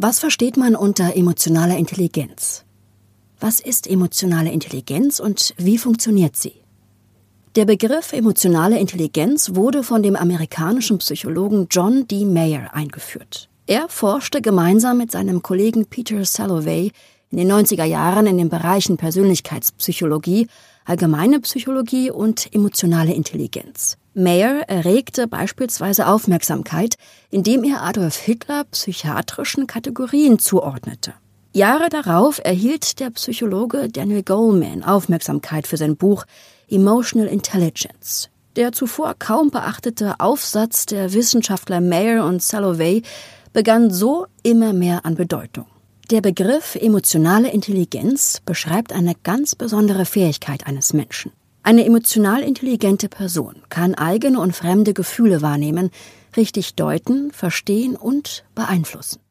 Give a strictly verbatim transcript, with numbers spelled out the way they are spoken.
Was versteht man unter emotionaler Intelligenz? Was ist emotionale Intelligenz und wie funktioniert sie? Der Begriff emotionale Intelligenz wurde von dem amerikanischen Psychologen John D. Mayer eingeführt. Er forschte gemeinsam mit seinem Kollegen Peter Salovey in den neunziger Jahren in den Bereichen Persönlichkeitspsychologie, allgemeine Psychologie und emotionale Intelligenz. Mayer erregte beispielsweise Aufmerksamkeit, indem er Adolf Hitler psychiatrischen Kategorien zuordnete. Jahre darauf erhielt der Psychologe Daniel Goleman Aufmerksamkeit für sein Buch Emotional Intelligence. Der zuvor kaum beachtete Aufsatz der Wissenschaftler Mayer und Salovey begann so immer mehr an Bedeutung. Der Begriff emotionale Intelligenz beschreibt eine ganz besondere Fähigkeit eines Menschen. Eine emotional intelligente Person kann eigene und fremde Gefühle wahrnehmen, richtig deuten, verstehen und beeinflussen.